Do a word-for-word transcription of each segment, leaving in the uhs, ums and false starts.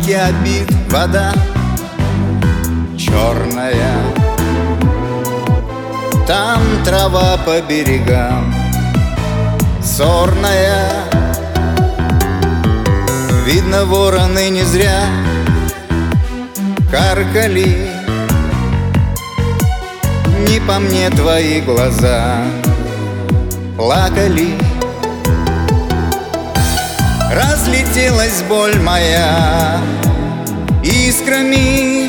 реке обит вода черная, там трава по берегам сорная. Видно, вороны не зря каркали, не по мне твои глаза плакали. Разлетелась боль моя искрами.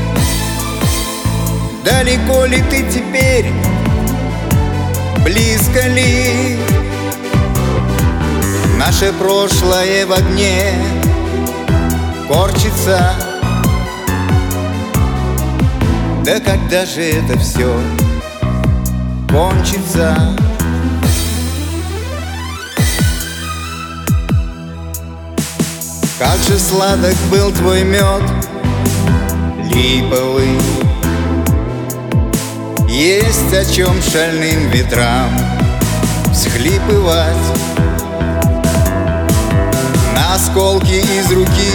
Далеко ли ты теперь, близко ли? Наше прошлое в огне корчится. Да когда же это все кончится? Как же сладок был твой мед липовый, есть о чем шальным ветрам всхлипывать. На осколки из руки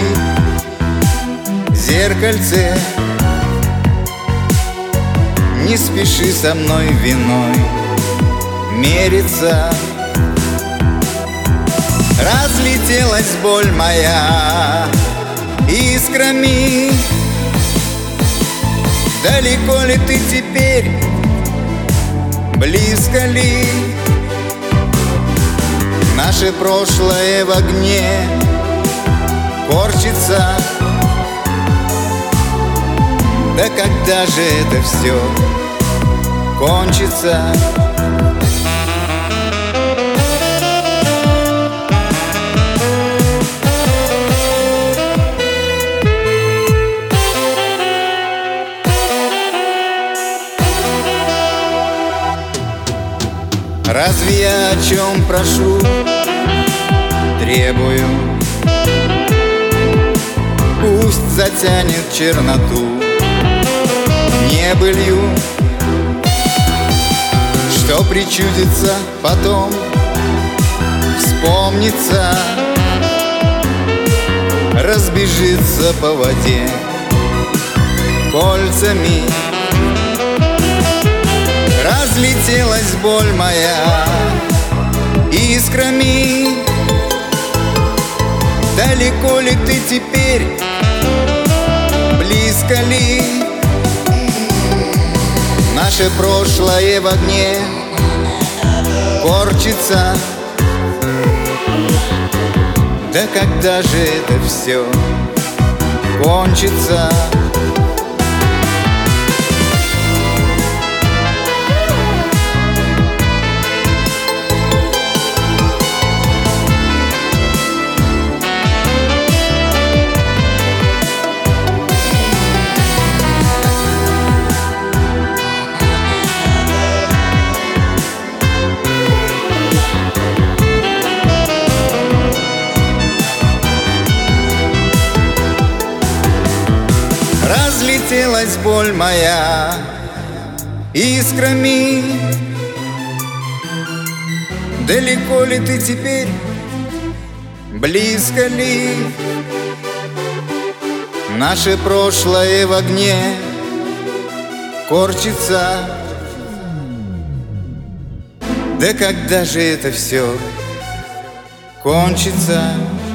зеркальце, не спеши со мной виной мериться. Разлетелась боль моя искрами. Далеко ли ты теперь, близко ли? Наше прошлое в огне корчится. Да когда же это все кончится? Разве я о чем прошу, требую? Пусть затянет черноту небылью, что причудится потом, вспомнится, разбежится по воде кольцами. Разлетелась боль моя искрами. Далеко ли ты теперь, близко ли? Наше прошлое в огне корчится. Да когда же это все кончится? Разлетелась боль моя искрами. Далеко ли ты теперь, близко ли? Наше прошлое в огне корчится. Да когда же это все кончится?